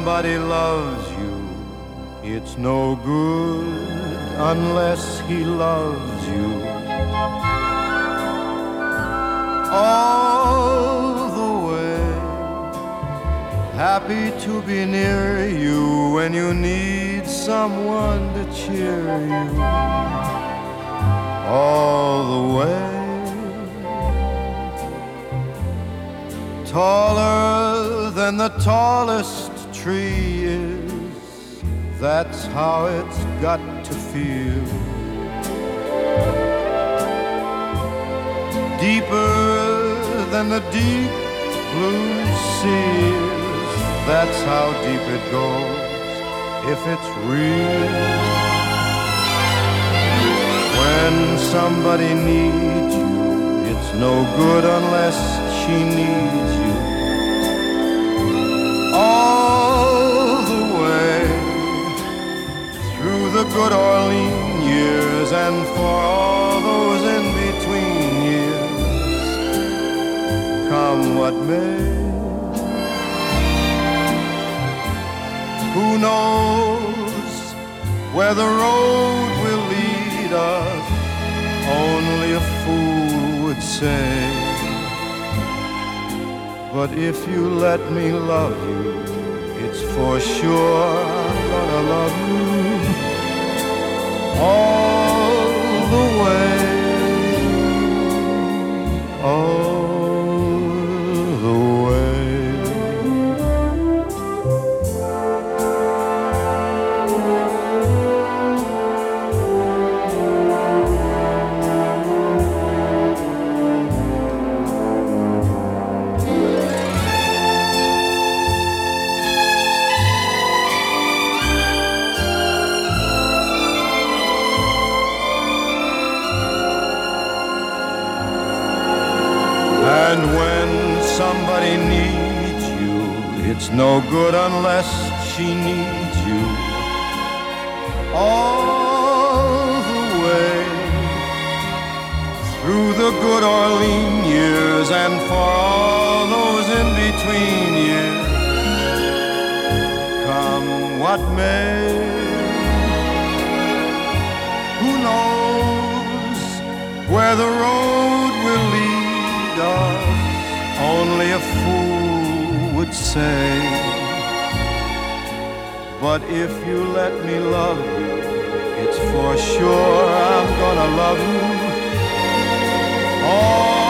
somebody loves you, it's no good unless he loves you. All the way, happy to be near you when you need someone to cheer you. All the way, taller than the tallest tree is, that's how it's got to feel. Deeper than the deep blue sea is, that's how deep it goes if it's real. When somebody needs you, it's no good unless she needs you. All the way through the good Orleans years and for all those in between years, come what may. Who knows where the road will lead us? Only a fool would say. But if you let me love you, it's for sure I'm gonna love you all the way, all the way. And when somebody needs you, it's no good unless she needs you. All the way through the good Orleans years and for all those in between years, come what may. Who knows where the road will lead us? Only a fool would say. But if you let me love you, it's for sure I'm gonna love you all